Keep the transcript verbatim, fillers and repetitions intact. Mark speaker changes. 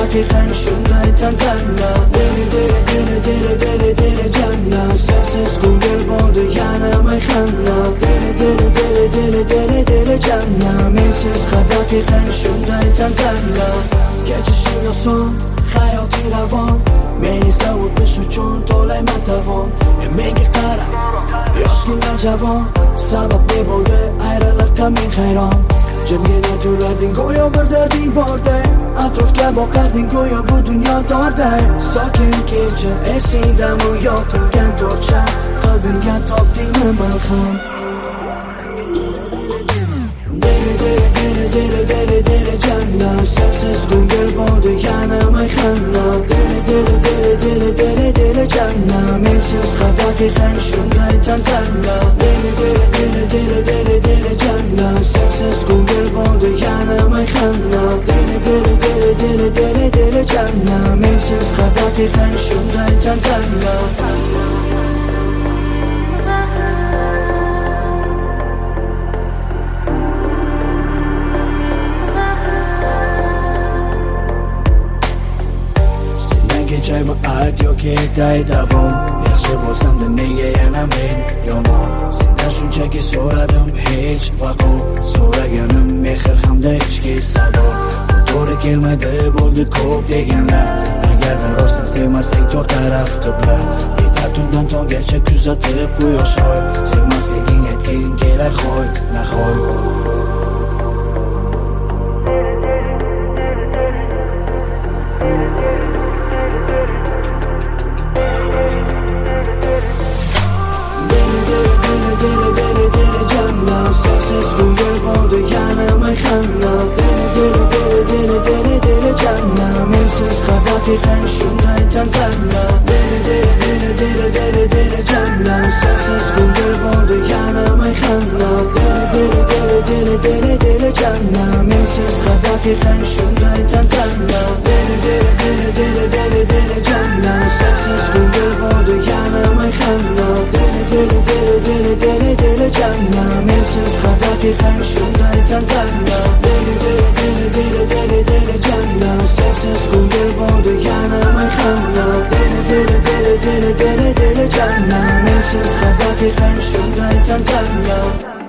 Speaker 1: daqiqang shunday tantana. Dili dili dili dili dili dili janna, sensiz ko'ngil bo'ldi yana mayxana. Dili dili dili dili dili dili janna, mensiz har daqiqang shunday tantana. Kechishing oson, hayoting ravon, meni savutish uchun to'layman tovon. Menga qara, yoshgina javon, sabab ne bo'ldi ayriliqqa men hayron. Jimgina turarding go'yo bir darding borday, atrofga boqarding go'yo bu dunyo torday. Sokin kecha esingdami yoqilgan torcha, qalbingga topdingmi malham. Dili dili dili dili dili dili janna, sensiz ko'ngil bo'ldi yana mayxana. Dili dili dili dili dili dili janna, mensiz har daqiqang shunday tantana. Dili dili dili dili dili dili janna, sensiz ko'ngil bo'ldi yana mayxana. Dili dili dili dili dili dili janna, mensiz har daqiqang shunday tantana. Kechaymi ayt yoki aytay davom, yaxshi bo'lsam-da nega yana men yomon. Sendan shunchaki so'radim hech vaqo, so'raganim mehr hamda ichki sado. Bu to'g'ri kelmaydi bo'ldi ko'p deganlar, agarda rostdan sevmasang to'rt taraf qibla. Yetar tundan tonggacha kuzatib quyosh oy, sevmasliging aytging kelar hoy nahoy. Sensiz ko'ngil bo'ldi yana mayxana. Dili dili dili dili dili dili janna, mensiz har daqiqang shunday tantana. Dili dili dili dili dili dili janna, sensiz ko'ngil bo'ldi yana mayxana. Dili dili dili dili dili dili janna, mensiz har daqiqang shunday tantana. Dili dili dili dili dili dili janna, sensiz ko'ngil bo'ldi yana mayxana. Dili dili dili dili dili dili janna, mensiz har daqiqang shunday tantana. Dili dili dili dili dili dili janna, sensiz ko'ngil bo'ldi yana mayxana. Dili dili dili dili dili dili janna, mensiz har daqiqang shunday tantana.